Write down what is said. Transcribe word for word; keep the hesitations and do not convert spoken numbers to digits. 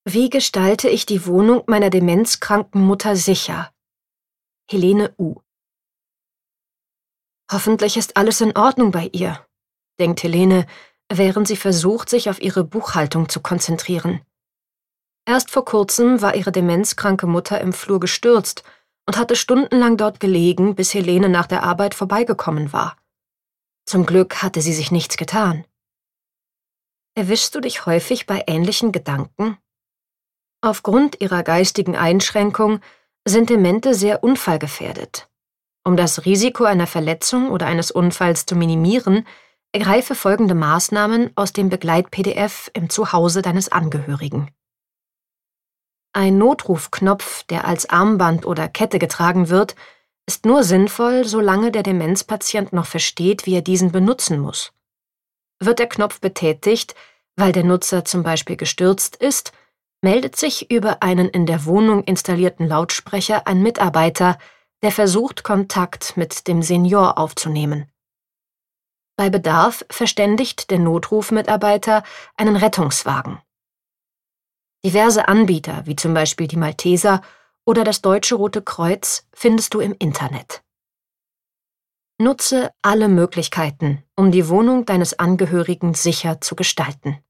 Wie gestalte ich die Wohnung meiner demenzkranken Mutter sicher? Helene U. Hoffentlich ist alles in Ordnung bei ihr, denkt Helene, während sie versucht, sich auf ihre Buchhaltung zu konzentrieren. Erst vor kurzem war ihre demenzkranke Mutter im Flur gestürzt und hatte stundenlang dort gelegen, bis Helene nach der Arbeit vorbeigekommen war. Zum Glück hatte sie sich nichts getan. Erwischst du dich häufig bei ähnlichen Gedanken? Aufgrund ihrer geistigen Einschränkung sind Demente sehr unfallgefährdet. Um das Risiko einer Verletzung oder eines Unfalls zu minimieren, ergreife folgende Maßnahmen aus dem Begleit-P D F im Zuhause deines Angehörigen. Ein Notrufknopf, der als Armband oder Kette getragen wird, ist nur sinnvoll, solange der Demenzpatient noch versteht, wie er diesen benutzen muss. Wird der Knopf betätigt, weil der Nutzer zum Beispiel gestürzt ist, meldet sich über einen in der Wohnung installierten Lautsprecher ein Mitarbeiter, der versucht, Kontakt mit dem Senior aufzunehmen. Bei Bedarf verständigt der Notrufmitarbeiter einen Rettungswagen. Diverse Anbieter, wie zum Beispiel die Malteser oder das Deutsche Rote Kreuz, findest du im Internet. Nutze alle Möglichkeiten, um die Wohnung deines Angehörigen sicher zu gestalten.